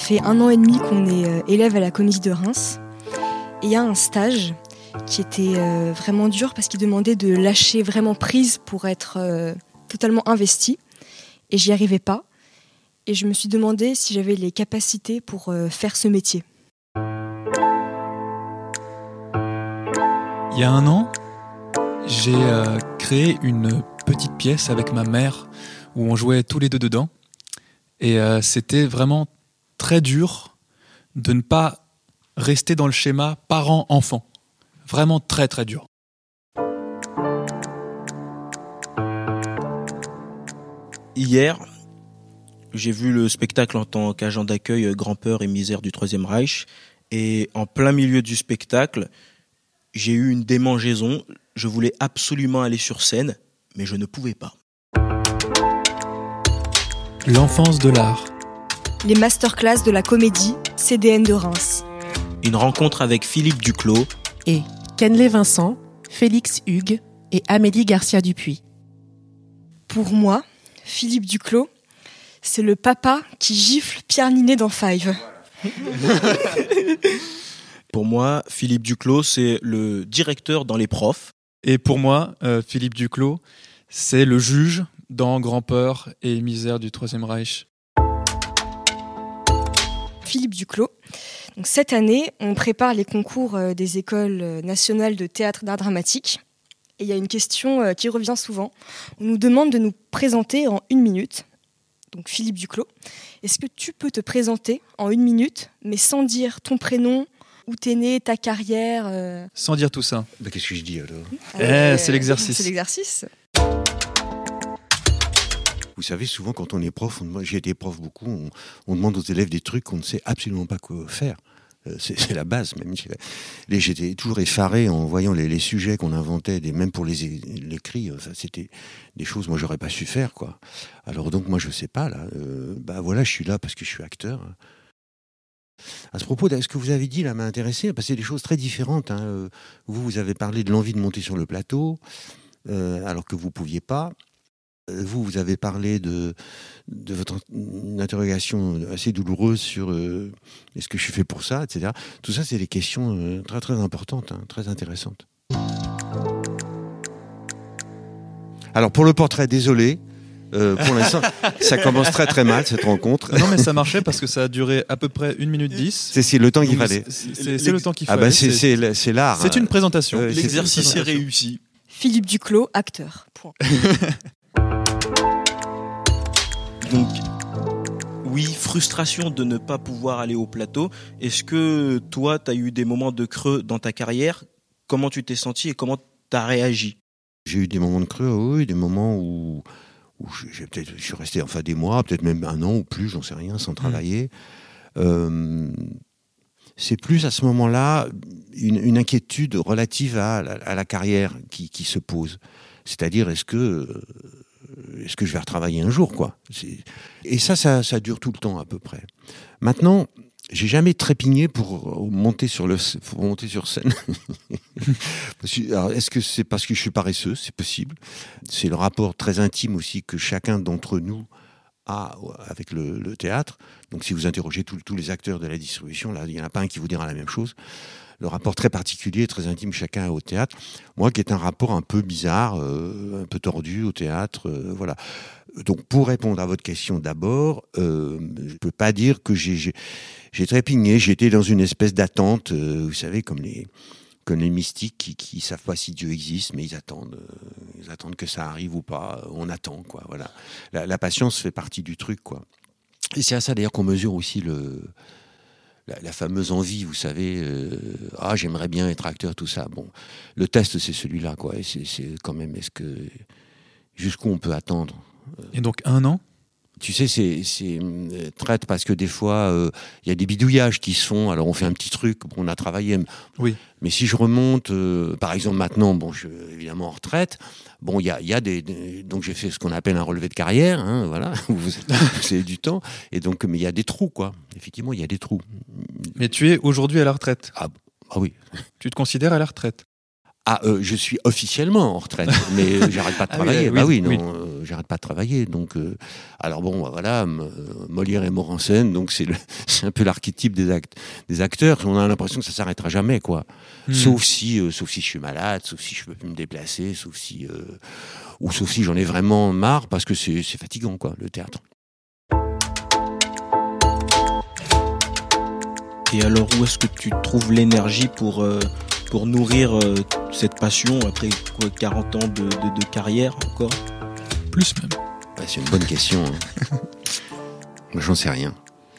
fait 1 an et demi qu'on est élève à la Comédie de Reims. Et il y a un stage qui était vraiment dur parce qu'il demandait de lâcher vraiment prise pour être totalement investi. Et j'y arrivais pas. Et je me suis demandé si j'avais les capacités pour faire ce métier. Il y a 1 an, j'ai créé une petite pièce avec ma mère où on jouait tous les deux dedans. Et c'était vraiment très dur de ne pas rester dans le schéma parent-enfant. Vraiment très très dur. Hier, j'ai vu le spectacle en tant qu'agent d'accueil Grand-peur et misère du Troisième Reich. Et en plein milieu du spectacle, j'ai eu une démangeaison. Je voulais absolument aller sur scène, mais je ne pouvais pas. L'enfance de l'art. Les masterclass de la comédie CDN de Reims. Une rencontre avec Philippe Duclos et Kenley Vincent, Félix Hugues et Amélie Garcia Dupuis. Pour moi, Philippe Duclos, c'est le papa qui gifle Pierre Ninet dans Five. Pour moi, Philippe Duclos, c'est le directeur dans Les Profs. Et pour moi, Philippe Duclos, c'est le juge dans Grand-peur et misère du Troisième Reich. Philippe Duclos. Donc, cette année, on prépare les concours des écoles nationales de théâtre d'art dramatique. Et il y a une question qui revient souvent. On nous demande de nous présenter en 1 minute. Donc Philippe Duclos, est-ce que tu peux te présenter en 1 minute, mais sans dire ton prénom, où t'es né, ta carrière Sans dire tout ça. Bah, qu'est-ce que je dis alors ? C'est l'exercice. C'est l'exercice. Vous savez, souvent quand on est prof, j'ai été prof beaucoup, on demande aux élèves des trucs qu'on ne sait absolument pas quoi faire. C'est la base même. J'étais toujours effaré en voyant les sujets qu'on inventait, même pour les cris. C'était des choses que moi j'aurais pas su faire, quoi. Alors donc moi je sais pas là. Voilà, je suis là parce que je suis acteur. À ce propos, ce que vous avez dit là m'a intéressé, parce que c'est des choses très différentes. Hein. Vous avez parlé de l'envie de monter sur le plateau, alors que vous pouviez pas. Vous avez parlé de votre interrogation assez douloureuse sur est-ce que je suis fait pour ça, etc. Tout ça, c'est des questions très très importantes, hein, très intéressantes. Alors pour le portrait, désolé, pour l'instant, ça commence très très mal cette rencontre. Non mais ça marchait parce que ça a duré à peu près 1 minute 10. C'est le temps qu'il fallait. C'est le temps qu'il fallait. Ah bah c'est l'art. C'est une présentation. L'exercice est réussi. Philippe Duclos, acteur. Point. Donc, oui, frustration de ne pas pouvoir aller au plateau. Est-ce que toi, tu as eu des moments de creux dans ta carrière ? Comment tu t'es senti et comment tu as réagi ? J'ai eu des moments de creux, oui, des moments où je suis resté des mois, peut-être même 1 an ou plus, j'en sais rien, sans travailler. C'est plus à ce moment-là une inquiétude relative à la carrière qui se pose. C'est-à-dire, est-ce que je vais retravailler un jour, quoi. Et ça dure tout le temps, à peu près. Maintenant, j'ai jamais trépigné pour monter sur scène. Alors, est-ce que c'est parce que je suis paresseux ? C'est possible. C'est le rapport très intime aussi que chacun d'entre nous a avec le théâtre. Donc, si vous interrogez tous les acteurs de la distribution, là, il n'y en a pas un qui vous dira la même chose. Le rapport très particulier, très intime, chacun a au théâtre. Moi, qui est un rapport un peu bizarre, un peu tordu au théâtre, voilà. Donc, pour répondre à votre question d'abord, je peux pas dire que j'ai trépigné. J'étais dans une espèce d'attente, vous savez, comme les mystiques qui savent pas si Dieu existe, mais ils attendent que ça arrive ou pas. On attend, quoi. Voilà. La patience fait partie du truc, quoi. Et c'est à ça d'ailleurs qu'on mesure aussi la fameuse envie, vous savez, j'aimerais bien être acteur, tout ça. Bon, le test, c'est celui-là, quoi. Et c'est quand même, jusqu'où on peut attendre. Et donc 1 an ? Tu sais, c'est traite parce que des fois, il y a des bidouillages qui se font. Alors on fait un petit truc, on a travaillé. Oui. Mais si je remonte, par exemple maintenant, je suis évidemment en retraite. Bon, il y a donc j'ai fait ce qu'on appelle un relevé de carrière, hein, voilà. Vous avez du temps. Et donc, mais il y a des trous, quoi. Effectivement, il y a des trous. Mais tu es aujourd'hui à la retraite. Ah oui. Tu te considères à la retraite ? Je suis officiellement en retraite, mais j'arrête pas de travailler. Oui, non. j'arrête pas de travailler. Donc, alors bon, voilà, Molière est mort en scène, donc c'est un peu l'archétype des acteurs. On a l'impression que ça s'arrêtera jamais, quoi. Sauf si je suis malade, sauf si je peux plus me déplacer, sauf si j'en ai vraiment marre, parce que c'est fatigant, quoi, le théâtre. Et alors, où est-ce que tu trouves l'énergie pour nourrir cette passion après 40 ans de carrière encore? Plus même. Bah, c'est une bonne question. Hein. J'en sais rien.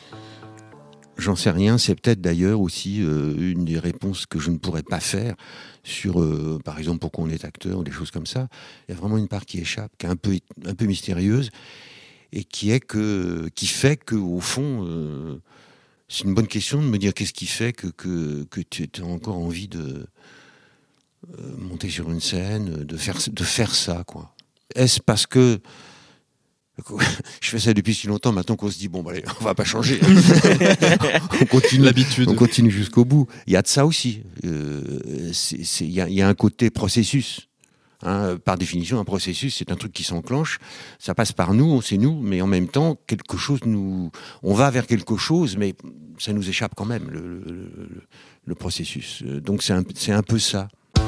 C'est peut-être d'ailleurs aussi une des réponses que je ne pourrais pas faire sur, par exemple, pourquoi on est acteur ou des choses comme ça. Il y a vraiment une part qui échappe, qui est un peu mystérieuse, et qui fait que au fond, c'est une bonne question de me dire qu'est-ce qui fait que tu as encore envie de monter sur une scène, de faire ça, quoi. Est-ce parce que je fais ça depuis si longtemps maintenant qu'on se dit bon, allez, on va pas changer. On continue. L'habitude. On continue jusqu'au bout. Il y a de ça aussi. Il y a un côté processus. Hein, par définition, un processus, c'est un truc qui s'enclenche. Ça passe par nous, c'est nous, mais en même temps, quelque chose on va vers quelque chose, mais ça nous échappe quand même le processus. Donc c'est un peu ça.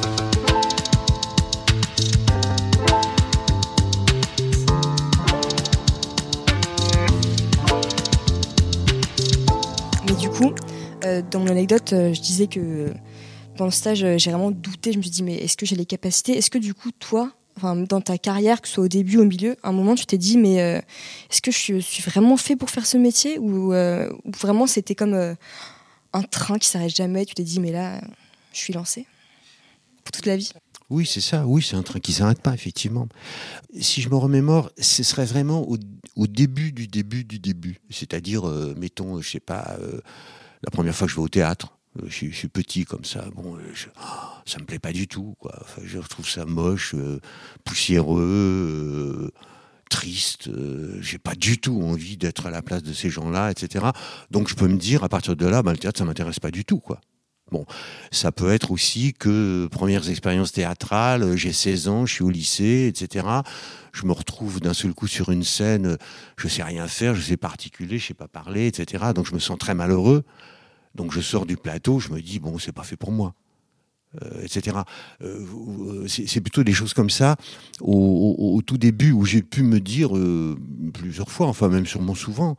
Mais du coup, dans mon anecdote, je disais que dans le stage, j'ai vraiment douté. Je me suis dit, mais est-ce que j'ai les capacités? Est-ce que du coup, toi, dans ta carrière, que ce soit au début ou au milieu, à un moment, tu t'es dit, mais est-ce que je suis vraiment fait pour faire ce métier? Ou vraiment, c'était comme un train qui s'arrête jamais? Tu t'es dit, mais là, je suis lancée pour toute la vie? Oui, c'est ça. Oui, c'est un train qui s'arrête pas, effectivement. Si je me remémore, ce serait vraiment au début du début. C'est-à-dire, mettons, je sais pas, la première fois que je vais au théâtre. Je suis petit comme ça. Bon, ça me plaît pas du tout, quoi. Enfin, je trouve ça moche, poussiéreux, triste. J'ai pas du tout envie d'être à la place de ces gens-là, etc. Donc, je peux me dire, à partir de là, le théâtre, ça m'intéresse pas du tout, quoi. Bon, ça peut être aussi que premières expériences théâtrales, j'ai 16 ans, je suis au lycée, etc. Je me retrouve d'un seul coup sur une scène, je sais rien faire, je sais pas articuler, je sais pas parler, etc. Donc je me sens très malheureux. Donc je sors du plateau, je me dis, bon, c'est pas fait pour moi, etc. C'est plutôt des choses comme ça, au tout début, où j'ai pu me dire plusieurs fois, enfin même sûrement souvent,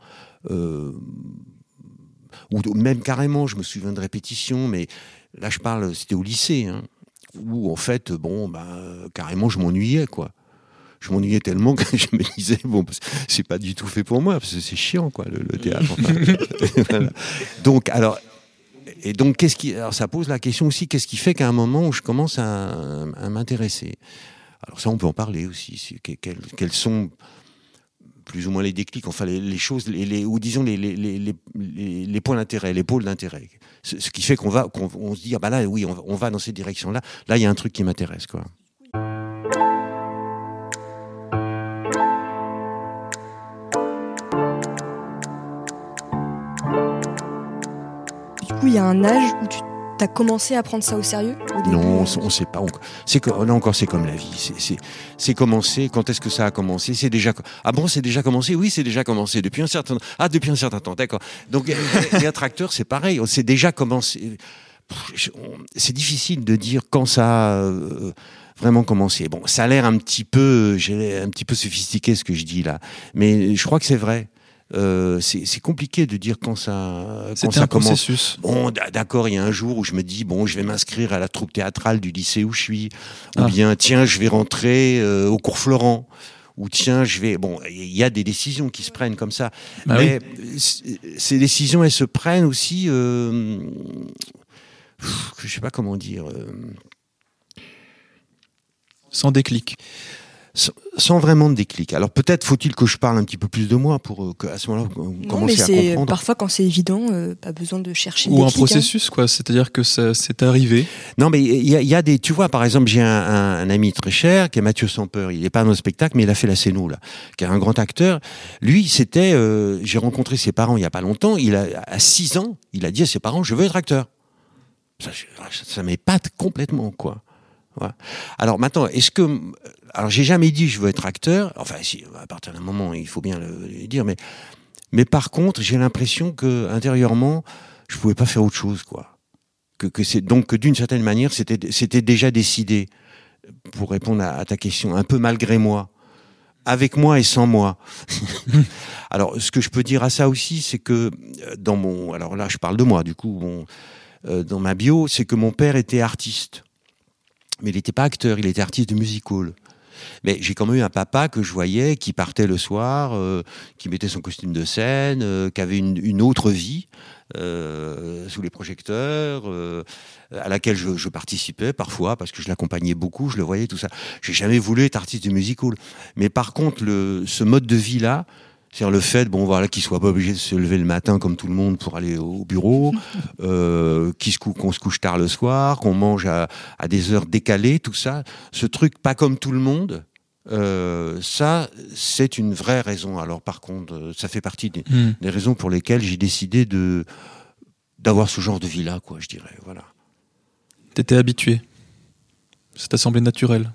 ou même carrément, je me souviens de répétitions, mais là je parle, c'était au lycée, hein, où en fait, carrément je m'ennuyais, quoi. Je m'ennuyais tellement que je me disais, bon, c'est pas du tout fait pour moi, parce que c'est chiant, quoi, le théâtre. Enfin. Voilà. Donc, alors ça pose la question aussi, qu'est-ce qui fait qu'à un moment où je commence à m'intéresser? Alors ça, on peut en parler aussi. Quels sont plus ou moins les déclics, enfin les choses, ou disons les points d'intérêt, les pôles d'intérêt. Ce qui fait qu'on se dit, ah bah là, oui, on va dans cette direction-là. Là, il y a un truc qui m'intéresse, quoi. Du coup, il y a un âge où tu as commencé à prendre ça au sérieux? Non, on sait pas. Là encore, c'est comme la vie. C'est commencé. Quand est-ce que ça a commencé? C'est déjà. Ah bon, c'est déjà commencé? Oui, c'est déjà commencé depuis un certain temps. D'accord. Donc les attracteurs, c'est pareil. C'est déjà commencé. C'est difficile de dire quand ça a vraiment commencé. Bon, ça a l'air un petit peu sophistiqué ce que je dis là, mais je crois que c'est vrai. C'est compliqué de dire quand ça un processus. Bon, d'accord, il y a un jour où je me dis, bon, je vais m'inscrire à la troupe théâtrale du lycée où je suis, ou bien, tiens, je vais rentrer au cours Florent, ou tiens, bon, il y a des décisions qui se prennent comme ça, mais ces décisions, elles se prennent aussi, je sais pas comment dire, sans déclic. Sans vraiment de déclic. Alors peut-être faut-il que je parle un petit peu plus de moi pour qu'à ce moment-là on commence à comprendre. Parfois quand c'est évident, pas besoin de chercher. Ou un processus, quoi. C'est-à-dire que c'est arrivé. Non, mais il y a des. Tu vois, par exemple, j'ai un ami très cher qui est Mathieu Sampeur. Il n'est pas dans le spectacle, mais il a fait la Céno, là, qui est un grand acteur. Lui, j'ai rencontré ses parents il y a pas longtemps. À 6 ans, il a dit à ses parents, je veux être acteur. Ça m'épate complètement, quoi. Ouais. Alors maintenant, Alors, j'ai jamais dit je veux être acteur. Enfin, si, à partir d'un moment, il faut bien le dire. Mais par contre, j'ai l'impression que intérieurement, je pouvais pas faire autre chose, quoi. Donc, d'une certaine manière, c'était déjà décidé. Pour répondre à ta question, un peu malgré moi, avec moi et sans moi. Alors, ce que je peux dire à ça aussi, c'est que alors là, je parle de moi, du coup, dans ma bio, c'est que mon père était artiste. Mais il n'était pas acteur, il était artiste de music hall. Mais j'ai quand même eu un papa que je voyais qui partait le soir, qui mettait son costume de scène, qui avait une autre vie sous les projecteurs, à laquelle je participais parfois parce que je l'accompagnais beaucoup, je le voyais, tout ça. J'ai jamais voulu être artiste de music hall. Mais par contre, ce mode de vie-là, c'est-à-dire le fait, qu'il soit pas obligé de se lever le matin comme tout le monde pour aller au bureau, qu'on se couche tard le soir, qu'on mange à des heures décalées, tout ça, ce truc pas comme tout le monde, ça, c'est une vraie raison. Alors par contre, ça fait partie des raisons pour lesquelles j'ai décidé d'avoir ce genre de vie-là, quoi, je dirais, voilà. T'étais habitué. Ça t'a semblé naturel.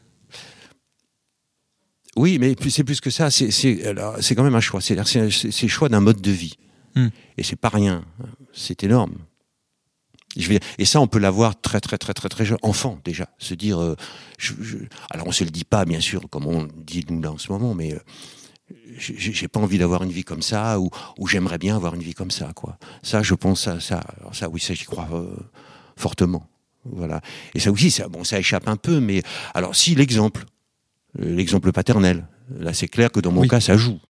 Oui, mais c'est plus que ça. C'est quand même un choix. C'est le choix d'un mode de vie. Et c'est pas rien. C'est énorme. Et ça, on peut l'avoir très, très, très, très, très jeune, enfant déjà. Se dire, alors on se le dit pas, bien sûr, comme on dit nous là en ce moment, mais j'ai pas envie d'avoir une vie comme ça, ou j'aimerais bien avoir une vie comme ça, quoi. Ça, je pense à ça. Alors ça, oui, ça, j'y crois fortement. Voilà. Et ça aussi, ça échappe un peu, mais alors si l'exemple paternel. Là, c'est clair que dans mon cas, ça joue.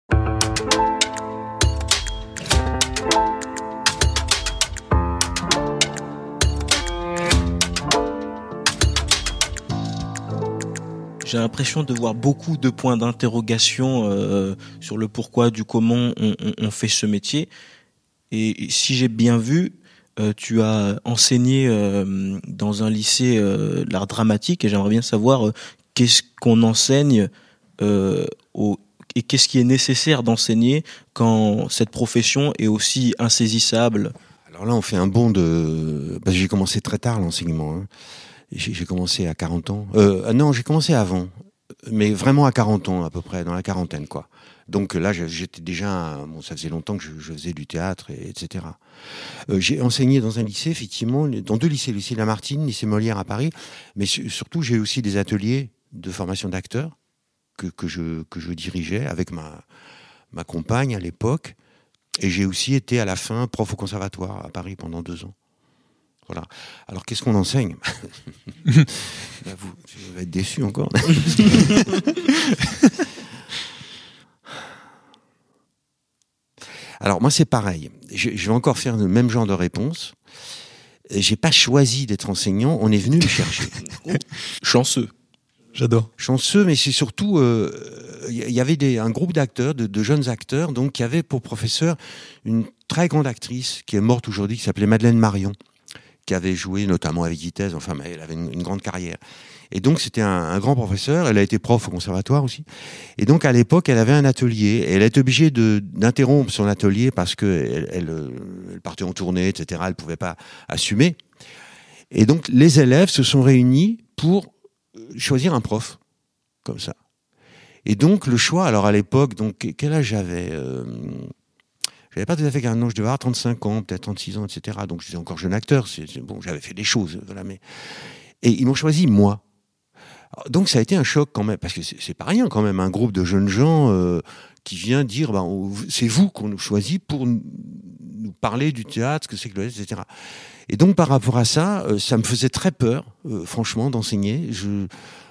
J'ai l'impression de voir beaucoup de points d'interrogation sur le pourquoi, du comment on fait ce métier. Et si j'ai bien vu, tu as enseigné dans un lycée l'art dramatique, et j'aimerais bien savoir qu'est-ce qu'on enseigne et qu'est-ce qui est nécessaire d'enseigner quand cette profession est aussi insaisissable. Alors là, on fait un bond parce que j'ai commencé très tard l'enseignement. Hein. J'ai commencé à 40 ans. Non, j'ai commencé avant, mais vraiment à 40 ans à peu près, dans la quarantaine, quoi. Donc là, j'étais déjà... ça faisait longtemps que je faisais du théâtre, etc. J'ai enseigné dans un lycée, effectivement, dans 2 lycées, le lycée Lamartine, le lycée Molière à Paris, mais surtout, j'ai aussi des ateliers de formation d'acteurs que je dirigeais avec ma compagne à l'époque. Et j'ai aussi été à la fin prof au conservatoire à Paris pendant 2 ans. Voilà. Alors qu'est-ce qu'on enseigne? Là, vous allez être déçus encore. Alors moi c'est pareil. Je vais encore faire le même genre de réponse. J'ai pas choisi d'être enseignant. On est venu me chercher. Chanceux. J'adore. Chanceux, mais c'est surtout il y avait un groupe d'acteurs, de jeunes acteurs, donc qui avait pour professeur une très grande actrice qui est morte aujourd'hui, qui s'appelait Madeleine Marion, qui avait joué notamment avec Vitesse. Enfin, elle avait une grande carrière. Et donc c'était un grand professeur. Elle a été prof au conservatoire aussi. Et donc à l'époque, elle avait un atelier. Et elle était obligée d'interrompre son atelier parce que elle partait en tournée, etc. Elle pouvait pas assumer. Et donc les élèves se sont réunis pour choisir un prof, comme ça. Et donc le choix, alors à l'époque, donc quel âge j'avais j'avais pas tout à fait qu'un an, je devais avoir 35 ans, peut-être 36 ans, etc. Donc j'étais encore jeune acteur, bon, j'avais fait des choses, voilà, et ils m'ont choisi moi. Alors, donc ça a été un choc quand même, parce que c'est pas rien quand même, un groupe de jeunes gens qui vient dire, c'est vous qu'on nous choisit pour nous parler du théâtre, ce que c'est que le théâtre, etc. Et donc par rapport à ça, ça me faisait très peur, franchement, d'enseigner. Je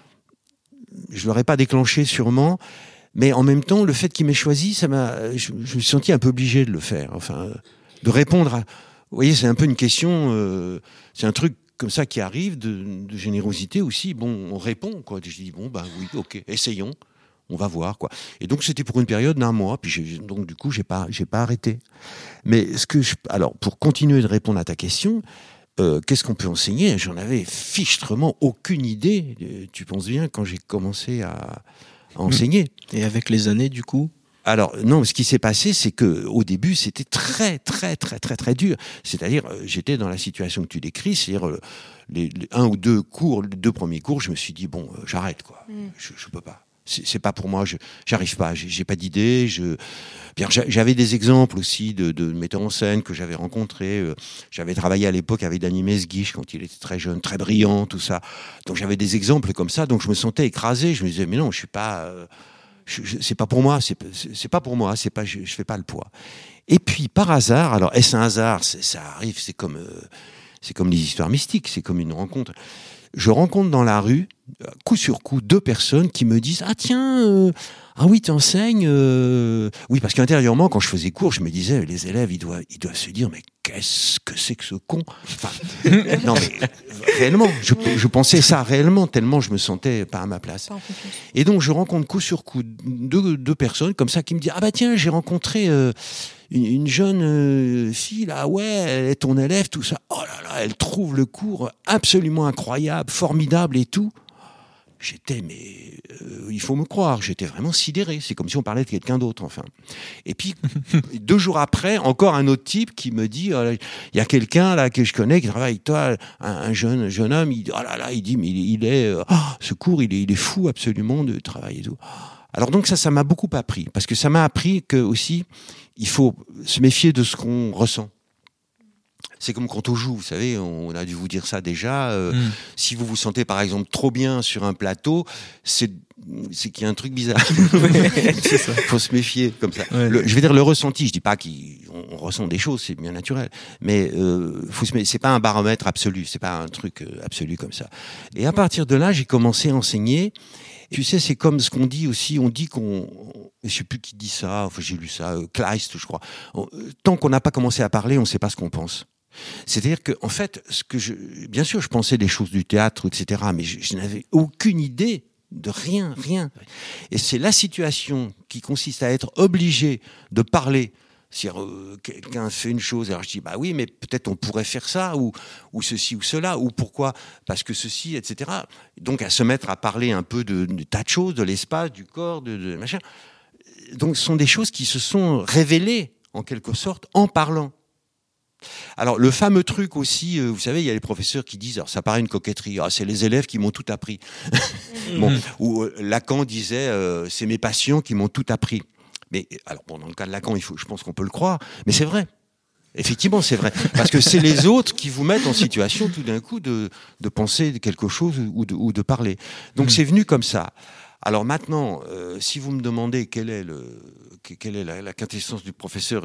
l'aurais pas déclenché sûrement, mais en même temps, le fait qu'il m'ait choisi, je me suis senti un peu obligé de le faire. Enfin, de répondre à... Vous voyez, c'est un peu une question, c'est un truc comme ça qui arrive, de générosité aussi. Bon, on répond, quoi. Je dis, bon, oui, ok, essayons, on va voir, quoi. Et donc, c'était pour une période d'1 mois, puis donc, du coup, j'ai pas arrêté. Mais alors, pour continuer de répondre à ta question, qu'est-ce qu'on peut enseigner? J'en avais fichtrement aucune idée, tu penses bien, quand j'ai commencé à enseigner. Et avec les années, du coup? Alors non, ce qui s'est passé, c'est que au début, c'était très très très très très dur. C'est-à-dire, j'étais dans la situation que tu décris, c'est-à-dire les 1 ou 2 cours, les 2 premiers cours, je me suis dit bon, j'arrête, quoi. Je peux pas. C'est pas pour moi. J'arrive pas. J'ai pas d'idée. Bien, j'avais des exemples aussi de metteurs en scène que j'avais rencontrés. J'avais travaillé à l'époque avec Danny Mesguich quand il était très jeune, très brillant, tout ça. Donc j'avais des exemples comme ça. Donc je me sentais écrasé. Je me disais mais non, je suis pas. C'est pas pour moi. C'est pas pour moi. C'est pas. Je fais pas le poids. Et puis par hasard. Alors est-ce un hasard? Ça arrive. C'est comme les histoires mystiques. C'est comme une rencontre. Je rencontre dans la rue, coup sur coup, 2 personnes qui me disent « Ah tiens, ah oui, t'enseignes Oui, parce qu'intérieurement, quand je faisais cours, je me disais « Les élèves, ils doivent se dire « Mais qu'est-ce que c'est que ce con ?» Enfin, non mais, réellement, je pensais ça réellement, tellement je me sentais pas à ma place. Et donc, je rencontre coup sur coup 2 personnes comme ça qui me disent « Ah bah tiens, j'ai rencontré... une jeune fille, là, ouais, elle est ton élève, tout ça. Oh là là, elle trouve le cours absolument incroyable, formidable et tout. » J'étais, mais il faut me croire, j'étais vraiment sidéré. C'est comme si on parlait de quelqu'un d'autre, enfin. Et puis, 2 jours après, encore un autre type qui me dit, il y a quelqu'un là que je connais qui travaille avec toi, un jeune homme, il dit, oh là là, il dit, mais ce cours, il est fou absolument de travailler et tout. Alors donc ça m'a beaucoup appris, parce que ça m'a appris que aussi, il faut se méfier de ce qu'on ressent. C'est comme quand on joue, vous savez, on a dû vous dire ça déjà. Si vous vous sentez par exemple trop bien sur un plateau, c'est qu'il y a un truc bizarre. Il faut se méfier comme ça. Ouais. Je vais dire le ressenti. Je dis pas qu'on ressent des choses, c'est bien naturel. Mais c'est pas un baromètre absolu, c'est pas un truc absolu comme ça. Et à partir de là, j'ai commencé à enseigner. Tu sais, c'est comme ce qu'on dit aussi. On dit je sais plus qui dit ça. Enfin, j'ai lu ça. Kleist, je crois. Tant qu'on n'a pas commencé à parler, on ne sait pas ce qu'on pense. C'est-à-dire que, en fait, bien sûr, je pensais des choses du théâtre, etc., mais je n'avais aucune idée de rien. Et c'est la situation qui consiste à être obligé de parler. Si quelqu'un fait une chose, alors je dis, bah oui, mais peut-être on pourrait faire ça, ou ceci ou cela, ou pourquoi, parce que ceci, etc. Donc à se mettre à parler un peu de tas de choses, de l'espace, du corps, de machin. Donc ce sont des choses qui se sont révélées, en quelque sorte, en parlant. Alors le fameux truc aussi, vous savez, il y a les professeurs qui disent, alors ça paraît une coquetterie, c'est les élèves qui m'ont tout appris. Bon, ou Lacan disait, c'est mes patients qui m'ont tout appris. Mais alors bon, dans le cas de Lacan, je pense qu'on peut le croire, mais c'est vrai. Effectivement, c'est vrai, parce que c'est les autres qui vous mettent en situation tout d'un coup de penser quelque chose ou de parler. Donc c'est venu comme ça. Alors maintenant, si vous me demandez quelle est la quintessence du professeur,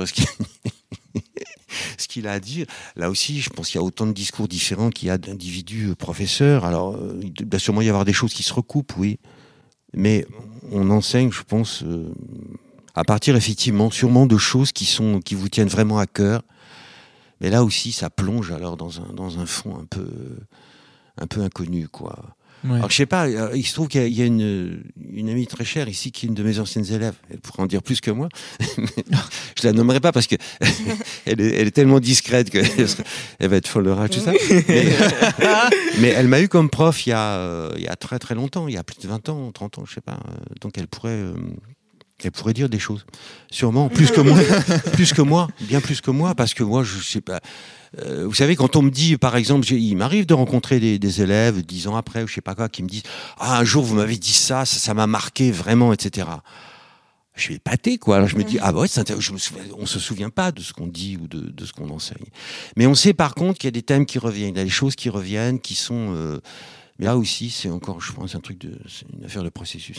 ce qu'il a à dire, là aussi, je pense qu'il y a autant de discours différents qu'il y a d'individus professeurs. Alors, il doit sûrement y avoir des choses qui se recoupent, oui, mais on enseigne, je pense, à partir effectivement, sûrement de choses qui vous tiennent vraiment à cœur. Mais là aussi, ça plonge alors dans un fond un peu inconnu, quoi. Ouais. Alors je sais pas, il se trouve qu'il y a une amie très chère ici qui est une de mes anciennes élèves. Elle pourrait en dire plus que moi. Je la nommerai pas parce que elle est tellement discrète qu'elle va être folle de rage, tout ça. Mais elle m'a eu comme prof il y a très très longtemps, il y a plus de 20 ans, 30 ans, je sais pas. Donc elle pourrait dire des choses. Sûrement plus que moi, bien plus que moi, parce que moi je sais pas. Vous savez, quand on me dit, par exemple, il m'arrive de rencontrer des élèves 10 ans après, ou je sais pas quoi, qui me disent « Ah, un jour, vous m'avez dit ça m'a marqué vraiment, etc. » Je suis épaté, quoi. Alors je me dis « Ah ouais, on se souvient pas de ce qu'on dit ou de ce qu'on enseigne. » Mais on sait par contre qu'il y a des thèmes qui reviennent, il y a des choses qui reviennent, qui sont... Mais là aussi, c'est encore, je pense, c'est une affaire de processus.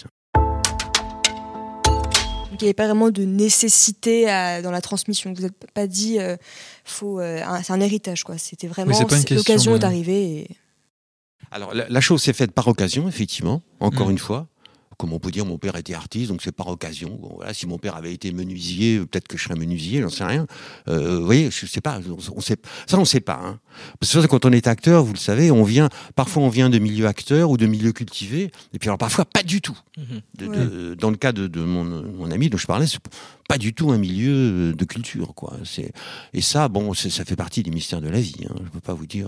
Donc il n'y avait pas vraiment de nécessité dans la transmission. Vous n'êtes pas dit, c'est un héritage, quoi. C'était vraiment l'occasion est arrivée. Et... Alors la chose s'est faite par occasion, effectivement, encore une fois. Comme on peut dire, mon père était artiste, donc c'est par occasion. Bon, voilà, si mon père avait été menuisier, peut-être que je serais menuisier, j'en sais rien. Vous voyez, je sais pas. On sait pas. Hein. Parce que quand on est acteur, vous le savez, parfois on vient de milieux acteurs ou de milieux cultivés, et puis alors parfois pas du tout. Dans le cas de mon ami dont je parlais, c'est pas du tout un milieu de culture, quoi. Et ça, bon, ça fait partie des mystères de la vie. Hein. Je peux pas vous dire.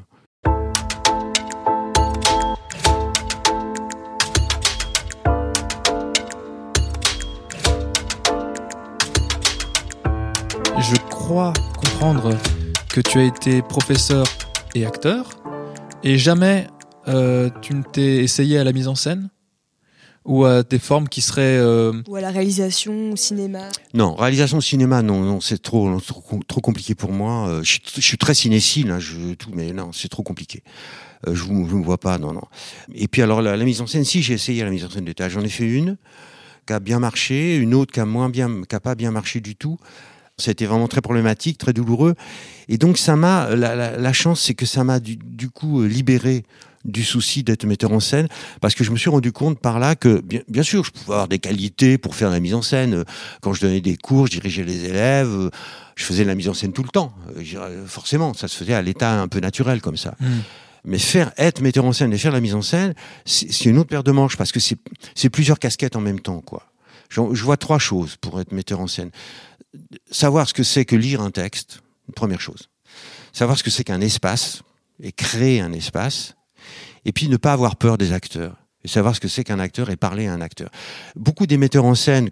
Je crois comprendre que tu as été professeur et acteur, et jamais tu ne t'es essayé à la mise en scène, ou à des formes qui seraient... Ou à la réalisation, au cinéma? Non, réalisation cinéma, non, c'est trop compliqué pour moi. Je suis très cinéphile, hein, mais non, c'est trop compliqué. Je me vois pas, non. Et puis alors la mise en scène, si j'ai essayé la mise en scène de théâtre, j'en ai fait une qui a bien marché, une autre qui a pas bien marché du tout. C'était vraiment très problématique, très douloureux. Et donc ça m'a, la chance, c'est que ça m'a du coup libéré du souci d'être metteur en scène, parce que je me suis rendu compte par là que, bien sûr, je pouvais avoir des qualités pour faire la mise en scène. Quand je donnais des cours, je dirigeais les élèves, je faisais la mise en scène tout le temps. Forcément, ça se faisait à l'état un peu naturel comme ça. Mais être metteur en scène et faire la mise en scène, c'est une autre paire de manches, parce que c'est plusieurs casquettes en même temps, quoi. Je vois 3 choses pour être metteur en scène. Savoir ce que c'est que lire un texte, une première chose. Savoir ce que c'est qu'un espace, et créer un espace. Et puis ne pas avoir peur des acteurs. Et savoir ce que c'est qu'un acteur et parler à un acteur. Beaucoup des metteurs en scène,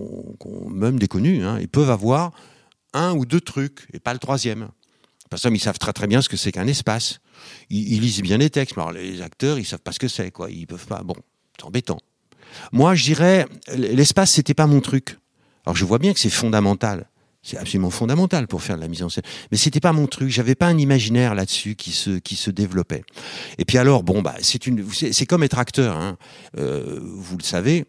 même des connus, hein, ils peuvent avoir 1 ou 2 trucs, et pas le 3e. Parce qu'ils savent très très bien ce que c'est qu'un espace. Ils lisent bien les textes, mais alors les acteurs, ils savent pas ce que c'est, quoi. Ils peuvent pas. Bon, c'est embêtant. Moi, je dirais, l'espace, c'était pas mon truc. Alors je vois bien que c'est fondamental. C'est absolument fondamental pour faire de la mise en scène. Mais c'était pas mon truc. J'avais pas un imaginaire là-dessus qui se développait. Et puis alors, c'est comme être acteur, hein. Vous le savez.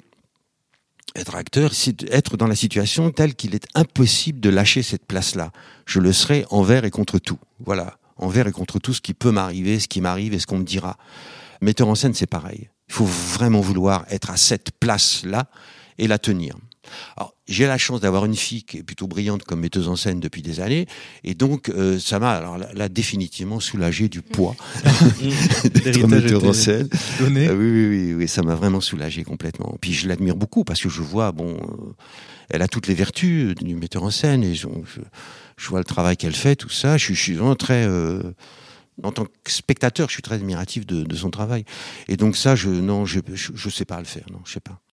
Être acteur, c'est être dans la situation telle qu'il est impossible de lâcher cette place-là. Je le serai envers et contre tout. Voilà. Envers et contre tout ce qui peut m'arriver, ce qui m'arrive et ce qu'on me dira. Metteur en scène, c'est pareil. Il faut vraiment vouloir être à cette place-là et la tenir. Alors, j'ai la chance d'avoir une fille qui est plutôt brillante comme metteuse en scène depuis des années, et donc ça m'a là définitivement soulagé du poids d'être metteur en scène. Oui, ça m'a vraiment soulagé complètement. Puis je l'admire beaucoup parce que je vois, elle a toutes les vertus du metteur en scène, et je vois le travail qu'elle fait, tout ça. Je suis vraiment très en tant que spectateur, je suis très admiratif de son travail. Et donc ça, je sais pas le faire, non, je sais pas.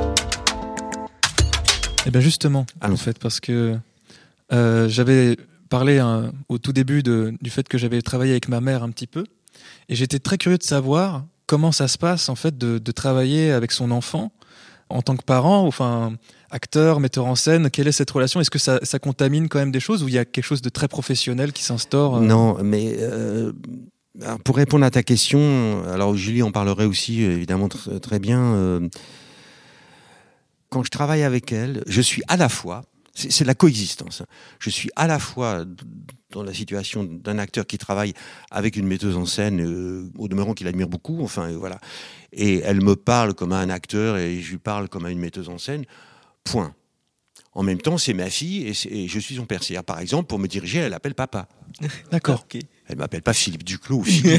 Eh bien justement, en fait, parce que j'avais parlé au tout début du fait que j'avais travaillé avec ma mère un petit peu, et j'étais très curieux de savoir comment ça se passe en fait de travailler avec son enfant en tant que parent, enfin acteur, metteur en scène. Quelle est cette relation? Est-ce que ça contamine quand même des choses, ou il y a quelque chose de très professionnel qui s'instaure? Non, mais pour répondre à ta question, alors Julie en parlerait aussi évidemment très bien. Quand je travaille avec elle, je suis à la fois, c'est la coexistence, hein. Je suis à la fois dans la situation d'un acteur qui travaille avec une metteuse en scène, au demeurant qu'il admire beaucoup, enfin voilà. Et elle me parle comme à un acteur et je lui parle comme à une metteuse en scène, point. En même temps, c'est ma fille et je suis son père. C'est-à-dire, par exemple, pour me diriger, elle appelle papa. D'accord. Okay. Elle m'appelle pas Philippe Duclos ou Philippe.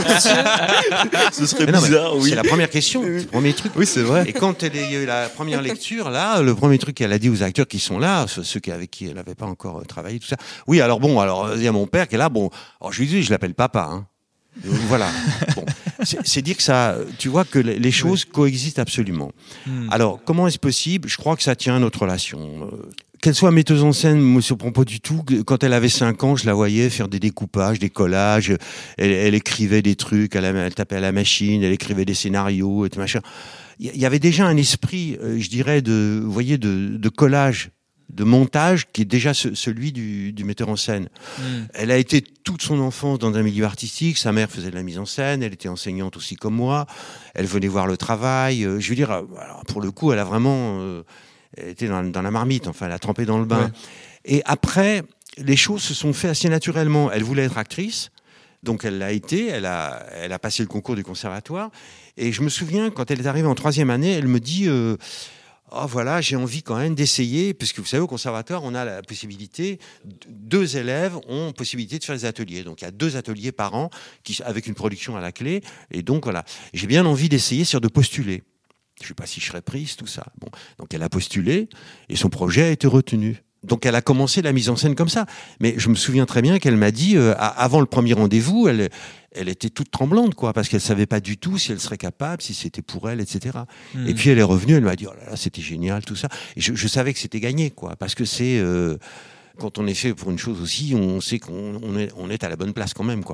Ce serait bizarre, oui. C'est la première question, c'est le premier truc. Oui, c'est vrai. Et quand elle a eu la première lecture, là, le premier truc qu'elle a dit aux acteurs qui sont là, ceux avec qui elle n'avait pas encore travaillé, tout ça. Oui, alors il y a mon père qui est là. Alors je lui dis, je l'appelle papa, hein. Voilà. C'est dire que ça, tu vois que les choses coexistent absolument. Alors, comment est-ce possible? Je crois que ça tient à notre relation. Qu'elle soit metteuse en scène, me surprend pas du tout. Quand elle avait 5 ans, je la voyais faire des découpages, des collages. Elle écrivait des trucs, elle tapait à la machine, elle écrivait des scénarios et tout machin. Il y avait déjà un esprit, je dirais, de collage, de montage qui est déjà celui du metteur en scène. Elle a été toute son enfance dans un milieu artistique. Sa mère faisait de la mise en scène. Elle était enseignante aussi comme moi. Elle venait voir le travail. Je veux dire, alors, pour le coup, elle a vraiment... elle était dans la marmite. Enfin, elle a trempé dans le bain. Ouais. Et après, les choses se sont faites assez naturellement. Elle voulait être actrice. Donc, elle l'a été. Elle a passé le concours du conservatoire. Et je me souviens, quand elle est arrivée en 3e année, elle me dit... oh voilà, j'ai envie quand même d'essayer, parce que vous savez, au conservatoire, on a la possibilité, 2 élèves ont possibilité de faire des ateliers. Donc il y a 2 ateliers par an, avec une production à la clé. Et donc voilà, j'ai bien envie d'essayer, de postuler. Je ne sais pas si je serais prise, tout ça. Bon, donc elle a postulé, et son projet a été retenu. Donc elle a commencé la mise en scène comme ça. Mais je me souviens très bien qu'elle m'a dit, avant le premier rendez-vous, elle était toute tremblante, quoi, parce qu'elle savait pas du tout si elle serait capable, si c'était pour elle, etc. Et puis elle est revenue, elle m'a dit, oh là là, c'était génial, tout ça. Et je savais que c'était gagné, quoi, parce que c'est quand on est fait pour une chose aussi, on sait qu'on est à la bonne place quand même, quoi.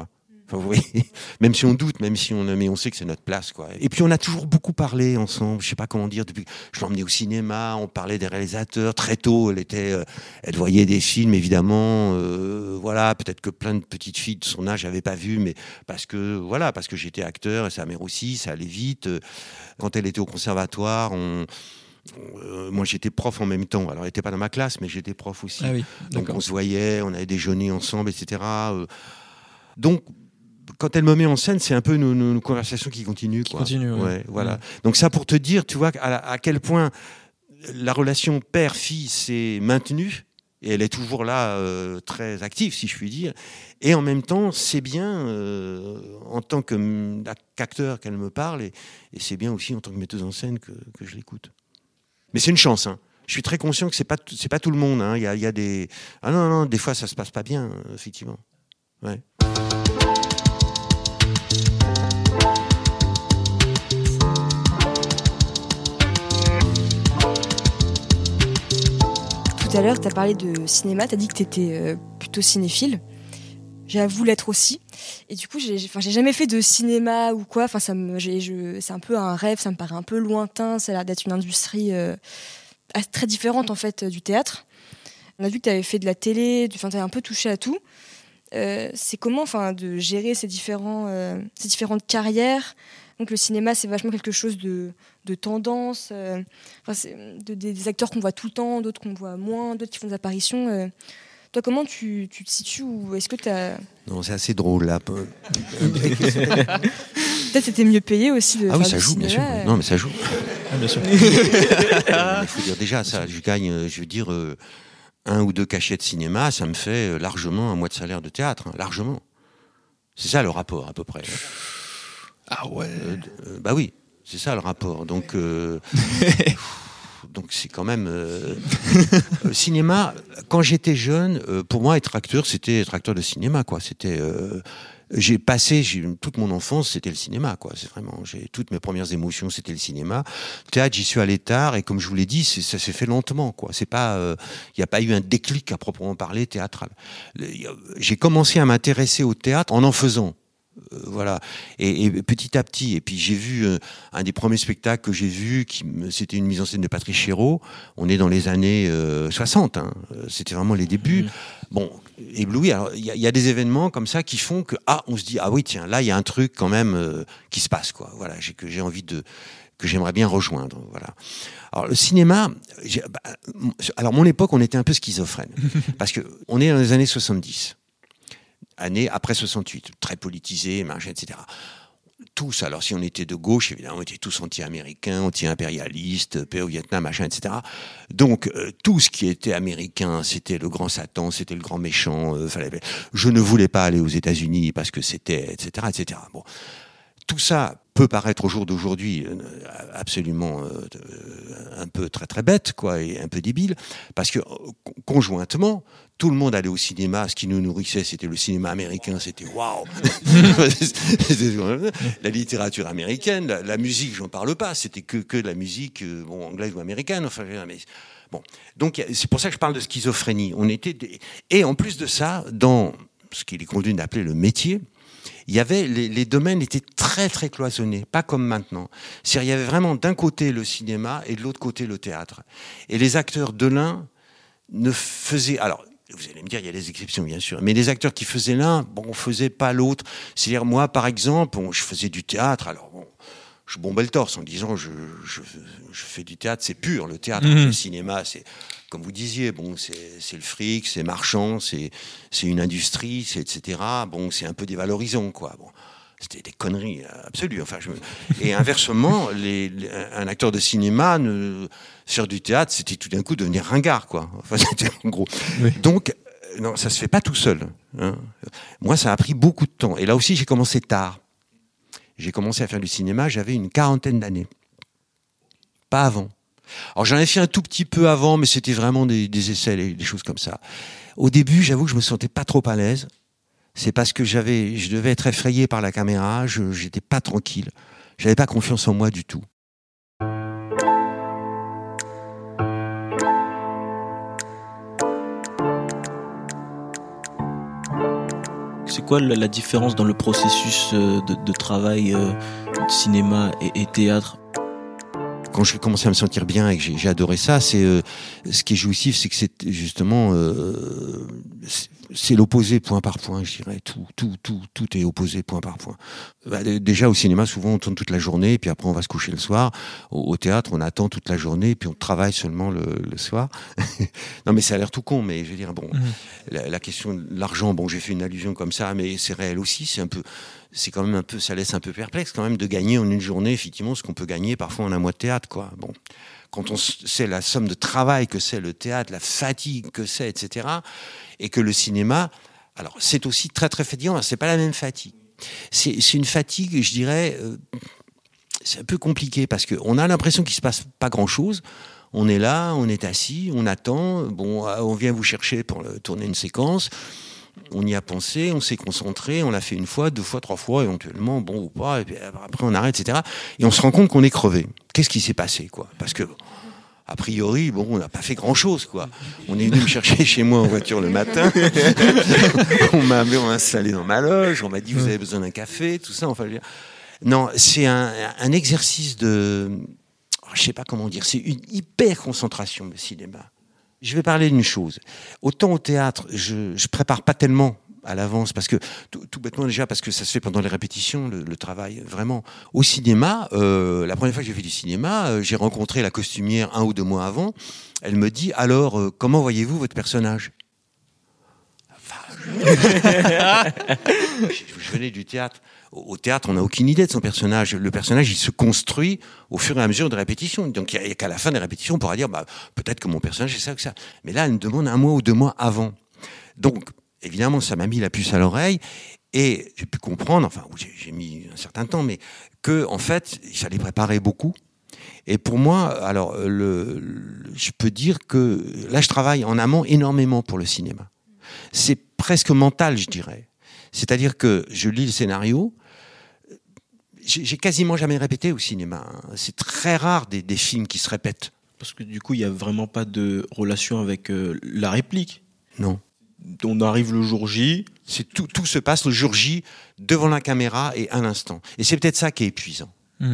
Enfin, vous voyez, même si on doute, mais on sait que c'est notre place, quoi. Et puis on a toujours beaucoup parlé ensemble. Je sais pas comment dire. Depuis, je l'emmenais au cinéma, on parlait des réalisateurs. Très tôt, elle voyait des films, évidemment. Voilà, peut-être que plein de petites filles de son âge n'avaient pas vu, mais parce que j'étais acteur et sa mère aussi, ça allait vite. Quand elle était au conservatoire, moi j'étais prof en même temps. Alors elle n'était pas dans ma classe, mais j'étais prof aussi. Ah oui, donc d'accord. on se voyait, on avait déjeuné ensemble, etc. Donc quand elle me met en scène, c'est un peu nos conversations qui continuent. Quoi. Ouais, voilà. Donc ça pour te dire, tu vois, à quel point la relation père-fille s'est maintenue, et elle est toujours là, très active, si je puis dire. Et en même temps, c'est bien en tant qu'acteur qu'elle me parle, et c'est bien aussi en tant que metteuse en scène que je l'écoute. Mais c'est une chance, hein. Je suis très conscient que c'est pas tout le monde, hein. Il y a des... Ah non, des fois ça se passe pas bien, effectivement. Ouais. Tout à l'heure, tu as parlé de cinéma, tu as dit que tu étais plutôt cinéphile. J'avoue l'être aussi. Et du coup, j'ai jamais fait de cinéma ou quoi. Enfin, c'est un peu un rêve, ça me paraît un peu lointain. Ça a l'air d'être une industrie très différente en fait du théâtre. On a vu que tu avais fait de la télé, tu avais un peu touché à tout. C'est comment de gérer ces différentes carrières? Donc le cinéma, c'est vachement quelque chose de tendance. Des acteurs qu'on voit tout le temps, d'autres qu'on voit moins, d'autres qui font des apparitions. Toi, comment tu te situes, ou est-ce que tu as... Non, c'est assez drôle, là. Peut-être c'était mieux payé aussi de Ah oui, faire ça du joue, bien sûr. cinéma. Non, mais ça joue. Ah, bien sûr. Il faut dire déjà, ça, je gagne, je veux dire, 1 ou 2 cachets de cinéma, ça me fait largement un mois de salaire de théâtre, hein, largement. C'est ça le rapport, à peu près. Ah ouais. Bah oui, c'est ça le rapport. Donc c'est quand même... cinéma, quand j'étais jeune, pour moi, être acteur, c'était être acteur de cinéma, quoi. C'était... toute mon enfance, c'était le cinéma, quoi. C'est vraiment... toutes mes premières émotions, c'était le cinéma. Théâtre, j'y suis allé tard, et comme je vous l'ai dit, ça s'est fait lentement, quoi. C'est pas... il n'y a pas eu un déclic à proprement parler théâtral. J'ai commencé à m'intéresser au théâtre en faisant. Voilà, et petit à petit, et puis j'ai vu un des premiers spectacles que j'ai vu, c'était une mise en scène de Patrice Chéreau. On est dans les années 60, hein. C'était vraiment les débuts. Bon, ébloui. Alors il y a des événements comme ça qui font que on se dit oui tiens, là il y a un truc quand même qui se passe, quoi. Voilà, que j'aimerais bien rejoindre. Voilà. Alors le cinéma, alors mon époque, on était un peu schizophrène parce que on est dans les années 70. Année après 68, très politisé, machin, etc. Tous, alors si on était de gauche, évidemment, on était tous anti-américains, anti-impérialistes, paix au Vietnam, machin, etc. Donc, tout ce qui était américain, c'était le grand Satan, c'était le grand méchant. Je ne voulais pas aller aux États-Unis parce que c'était, etc., etc. Bon, tout ça peut paraître au jour d'aujourd'hui absolument un peu très très bête, quoi, et un peu débile, parce que conjointement, tout le monde allait au cinéma. Ce qui nous nourrissait, c'était le cinéma américain. C'était waouh. La littérature américaine, la musique, j'en parle pas. C'était que la musique, anglaise ou américaine. Enfin, mais bon. Donc c'est pour ça que je parle de schizophrénie. Et en plus de ça, dans ce qu'il est convenu d'appeler le métier, il y avait les domaines étaient très très cloisonnés, pas comme maintenant. C'est-à-dire, il y avait vraiment d'un côté le cinéma et de l'autre côté le théâtre. Et les acteurs de l'un ne faisaient... Alors, vous allez me dire, il y a des exceptions, bien sûr. Mais les acteurs qui faisaient l'un, on faisait pas l'autre. C'est-à-dire, moi, par exemple, je faisais du théâtre. Alors, je bombais le torse en disant, je fais du théâtre, c'est pur. Le théâtre, le cinéma, c'est... Comme vous disiez, c'est le fric, c'est marchand, c'est une industrie, etc. C'est un peu dévalorisant, quoi. Bon, c'était des conneries absolues. Enfin, et inversement, un acteur de cinéma faire du théâtre, c'était tout d'un coup devenir ringard, quoi. Enfin, c'était en gros. Oui. Donc, non, ça se fait pas tout seul, hein. Moi, ça a pris beaucoup de temps. Et là aussi, j'ai commencé tard. J'ai commencé à faire du cinéma, j'avais une 40aine d'années. Pas avant. Alors j'en ai fait un tout petit peu avant, mais c'était vraiment des essais, des choses comme ça. Au début, j'avoue que je me sentais pas trop à l'aise. C'est parce que je devais être effrayé par la caméra, j'étais pas tranquille. J'avais pas confiance en moi du tout. C'est c'est quoi la différence dans le processus de travail cinéma et théâtre? Quand j'ai commencé à me sentir bien et que j'ai adoré ça, c'est ce qui est jouissif, c'est que c'est justement c'est l'opposé point par point, je dirais. Tout est opposé point par point. Déjà au cinéma, souvent on tourne toute la journée, puis après on va se coucher le soir. Au théâtre, on attend toute la journée, puis on travaille seulement le soir. Non, mais ça a l'air tout con, mais je veux dire, bon, la question de l'argent, bon, j'ai fait une allusion comme ça, mais c'est réel aussi. C'est quand même un peu, ça laisse un peu perplexe quand même de gagner en une journée, effectivement, ce qu'on peut gagner parfois en un mois de théâtre, quoi. Bon, quand on sait la somme de travail que c'est le théâtre, la fatigue que c'est, etc., et que le cinéma, alors c'est aussi très très fatigant, c'est pas la même fatigue. C'est une fatigue, je dirais, c'est un peu compliqué parce qu'on a l'impression qu'il se passe pas grand-chose. On est là, on est assis, on attend, bon, on vient vous chercher pour tourner une séquence. On y a pensé, on s'est concentré, on l'a fait une fois, 2 fois, 3 fois, éventuellement, bon ou pas, et puis après on arrête, etc. Et on se rend compte qu'on est crevé. Qu'est-ce qui s'est passé, quoi? Parce que, a priori, bon, on n'a pas fait grand-chose, quoi. On est venu me chercher chez moi en voiture le matin, on m'a installé dans ma loge, on m'a dit vous avez besoin d'un café, tout ça. Enfin, non, c'est un exercice de, je sais pas comment dire, c'est une hyper concentration le cinéma. Je vais parler d'une chose. Autant au théâtre, je prépare pas tellement à l'avance parce que tout bêtement déjà parce que ça se fait pendant les répétitions, le travail vraiment. Au cinéma, la première fois que j'ai fait du cinéma, j'ai rencontré la costumière 1 ou 2 mois avant. Elle me dit alors comment voyez-vous votre personnage? Je venais du théâtre. Au théâtre, on n'a aucune idée de son personnage. Le personnage, il se construit au fur et à mesure de répétition. Donc, il n'y a qu'à la fin des répétitions, on pourra dire, peut-être que mon personnage est ça ou ça. Mais là, elle me demande 1 mois ou 2 mois avant. Donc, évidemment, ça m'a mis la puce à l'oreille. Et j'ai pu comprendre, enfin, j'ai mis un certain temps, mais que, en fait, il fallait préparer beaucoup. Et pour moi, alors, je peux dire que là, je travaille en amont énormément pour le cinéma. C'est presque mental, je dirais. C'est-à-dire que je lis le scénario. J'ai quasiment jamais répété au cinéma. C'est très rare des films qui se répètent. Parce que du coup, il n'y a vraiment pas de relation avec la réplique. Non. On arrive le jour J. Tout se passe le jour J devant la caméra et à l'instant. Et c'est peut-être ça qui est épuisant.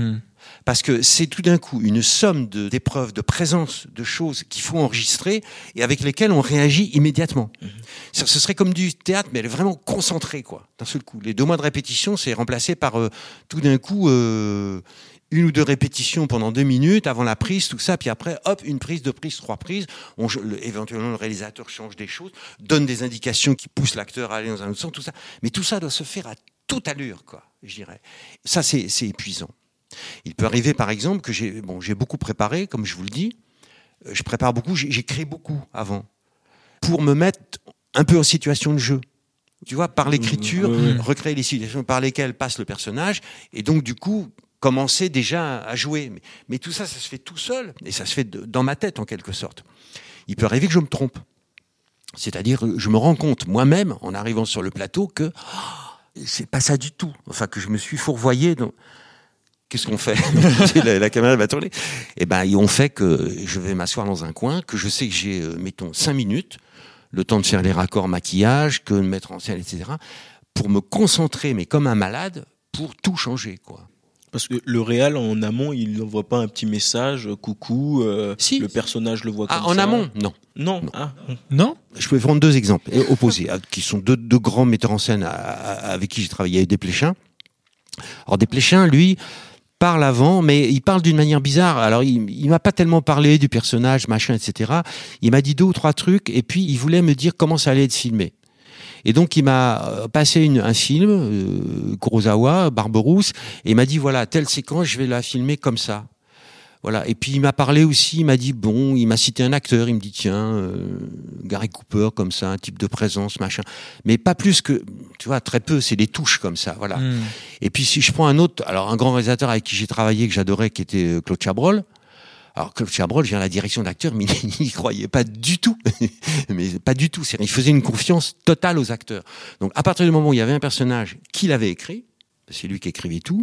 Parce que c'est tout d'un coup une somme d'épreuves, de présence, de choses qu'il faut enregistrer et avec lesquelles on réagit immédiatement. Ce serait comme du théâtre, mais elle est vraiment concentrée, quoi, d'un seul coup. Les 2 mois de répétition, c'est remplacé par tout d'un coup 1 ou 2 répétitions pendant 2 minutes avant la prise, tout ça, puis après, hop, 1 prise, 2 prises, 3 prises. Éventuellement, le réalisateur change des choses, donne des indications qui poussent l'acteur à aller dans un autre sens, tout ça. Mais tout ça doit se faire à toute allure, quoi, je dirais. Ça, c'est épuisant. Il peut arriver, par exemple, que j'ai beaucoup préparé, comme je vous le dis. Je prépare beaucoup, j'écris beaucoup avant, pour me mettre un peu en situation de jeu. Tu vois, par l'écriture, recréer les situations par lesquelles passe le personnage, et donc, du coup, commencer déjà à jouer. Mais tout ça, ça se fait tout seul, et ça se fait dans ma tête, en quelque sorte. Il peut arriver que je me trompe. C'est-à-dire, je me rends compte, moi-même, en arrivant sur le plateau, que c'est pas ça du tout. Enfin, que je me suis fourvoyé dans... Qu'est-ce qu'on fait? La caméra va tourner. Eh ben, on fait que je vais m'asseoir dans un coin, que je sais que j'ai, mettons, 5 minutes, le temps de faire les raccords maquillage, que de mettre en scène, etc., pour me concentrer, mais comme un malade, pour tout changer, quoi. Parce que le réal, en amont, il n'envoie pas un petit message, coucou, si. Le personnage le voit comme ça. En amont? Non. Non. Non? Je peux prendre 2 exemples opposés, qui sont deux grands metteurs en scène avec qui j'ai travaillé, Desplechin. Alors, Desplechin, lui, parle avant, mais il parle d'une manière bizarre. Alors, il m'a pas tellement parlé du personnage, machin, etc. Il m'a dit 2 ou 3 trucs, et puis il voulait me dire comment ça allait être filmé. Et donc, il m'a passé un film, Kurosawa, Barberousse, et il m'a dit, voilà, telle séquence, je vais la filmer comme ça. Voilà. Et puis, il m'a parlé aussi, il m'a dit, il m'a cité un acteur, il me dit, tiens, Gary Cooper, comme ça, un type de présence, machin. Mais pas plus que, tu vois, très peu, c'est des touches comme ça, voilà. Et puis, si je prends un grand réalisateur avec qui j'ai travaillé, que j'adorais, qui était Claude Chabrol. Alors, Claude Chabrol, j'ai la direction d'acteur, mais il n'y croyait pas du tout. Mais pas du tout. Il faisait une confiance totale aux acteurs. Donc, à partir du moment où il y avait un personnage qu'il avait écrit, c'est lui qui écrivait tout,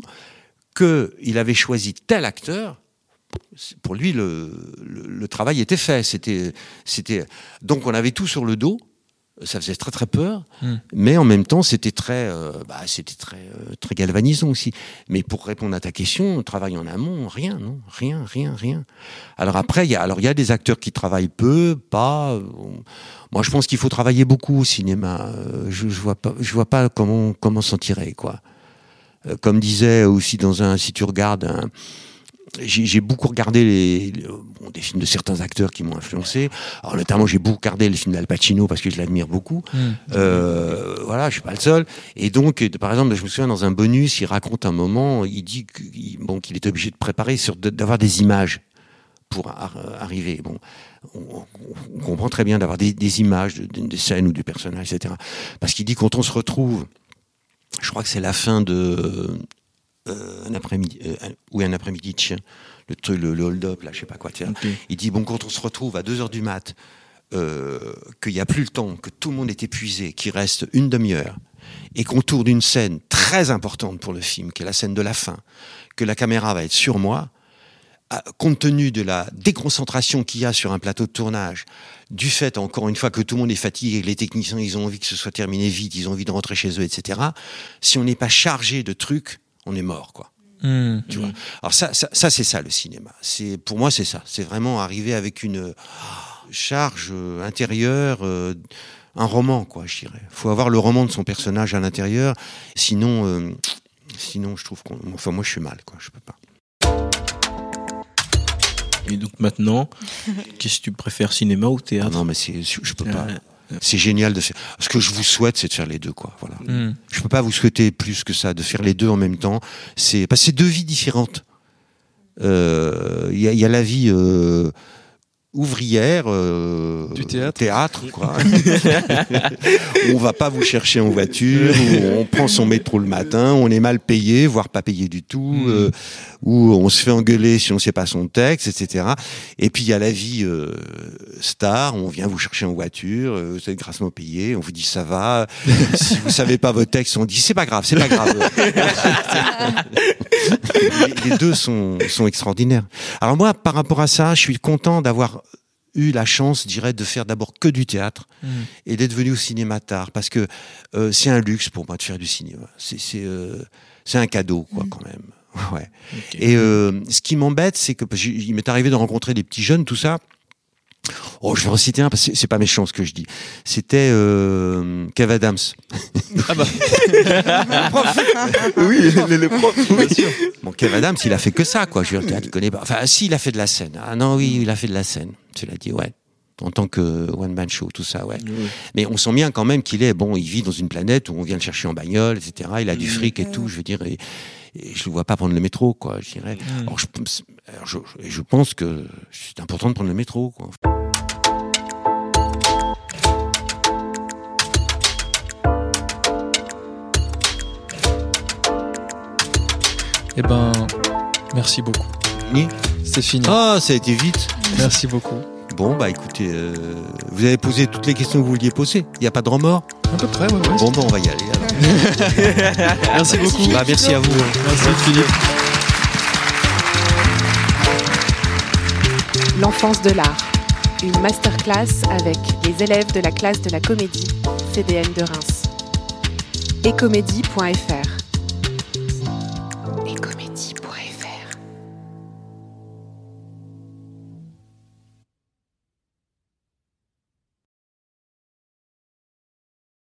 qu'il avait choisi tel acteur, pour lui, le travail était fait. Donc, on avait tout sur le dos. Ça faisait très très peur, mais en même temps c'était très galvanisant aussi. Mais pour répondre à ta question, travail en amont, rien. Alors après, il y a des acteurs qui travaillent peu, pas. Moi, je pense qu'il faut travailler beaucoup au cinéma. Je vois pas comment s'en tirer, quoi. Comme disait aussi si tu regardes. J'ai beaucoup regardé des films de certains acteurs qui m'ont influencé. Alors notamment, j'ai beaucoup regardé les films d'Al Pacino parce que je l'admire beaucoup. Voilà, je suis pas le seul. Et donc, par exemple, je me souviens dans un bonus, il raconte un moment, il dit qu'il était obligé de préparer d'avoir des images pour arriver. Bon, on comprend très bien d'avoir des images, des scènes ou des personnages, etc. Parce qu'il dit quand on se retrouve, je crois que c'est la fin de un après-midi de chien, le hold-up, là, je sais pas quoi. Okay. Il dit quand on se retrouve à 2h du mat, qu'il n'y a plus le temps, que tout le monde est épuisé, qu'il reste une demi-heure, et qu'on tourne une scène très importante pour le film, qui est la scène de la fin, que la caméra va être sur moi, compte tenu de la déconcentration qu'il y a sur un plateau de tournage, du fait, encore une fois, que tout le monde est fatigué, que les techniciens, ils ont envie que ce soit terminé vite, ils ont envie de rentrer chez eux, etc. Si on n'est pas chargé de trucs, on est mort, quoi. Tu vois. Alors ça, c'est ça le cinéma. Pour moi, c'est ça. C'est vraiment arriver avec une charge intérieure, un roman, quoi, je dirais. Il faut avoir le roman de son personnage à l'intérieur. Sinon, je trouve moi, je suis mal, quoi. Je peux pas. Et donc maintenant, qu'est-ce que tu préfères, cinéma ou théâtre ? Non, mais je peux pas. C'est génial de faire. Ce que je vous souhaite, c'est de faire les deux, quoi. Voilà. Je peux pas vous souhaiter plus que ça, de faire les deux en même temps. Parce que c'est deux vies différentes. Il y a la vie ouvrière du théâtre, quoi. On va pas vous chercher en voiture, on prend son métro le matin, on est mal payé, voire pas payé du tout, où on se fait engueuler si on sait pas son texte, etc. Et puis il y a la vie star, on vient vous chercher en voiture, vous êtes grassement payé, on vous dit ça va, si vous savez pas votre texte, on dit c'est pas grave. Les deux sont extraordinaires. Alors moi, par rapport à ça, je suis content d'avoir eu la chance, je dirais, de faire d'abord que du théâtre et d'être venu au cinéma tard, parce que c'est un luxe pour moi de faire du cinéma. C'est un cadeau, quoi, quand même. Ouais. Okay. Et ce qui m'embête, c'est que il m'est arrivé de rencontrer des petits jeunes, tout ça. Oh, je vais en citer un parce que c'est pas méchant ce que je dis. C'était Kev Adams. Ah bah. Oui, le prof, bien sûr. Bon, Kev Adams, il a fait que ça, quoi. Je veux dire, il connaît pas. Enfin, si, il a fait de la scène. Ah non, oui, il a fait de la scène. Cela dit, ouais. En tant que one-man show, tout ça, ouais. Oui. Mais on sent bien quand même qu'il il vit dans une planète où on vient le chercher en bagnole, etc. Il a du fric et tout, je veux dire, et je le vois pas prendre le métro, quoi, je dirais. Alors, je pense que c'est important de prendre le métro, quoi. Eh ben, merci beaucoup. Fini ? C'est fini. Ah, ça a été vite. Merci beaucoup. Bon, bah écoutez, vous avez posé toutes les questions que vous vouliez poser. Il n'y a pas de remords ? À peu près, ouais. Bon, on va y aller, alors. Merci beaucoup. Bah, merci à vous. Merci Philippe. L'enfance de l'art. Une masterclass avec les élèves de la classe de la comédie CDN de Reims. Ecomédie.fr